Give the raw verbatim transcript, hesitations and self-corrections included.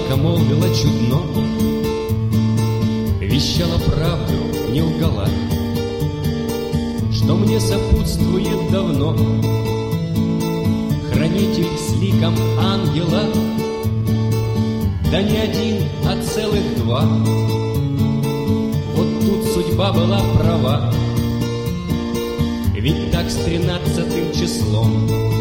Девчонка молвила чудно, вещала правду, не лгала, что мне сопутствует давно хранитель с ликом ангела. Да не один, а целых два. Вот тут судьба была права, ведь так с тринадцатым числом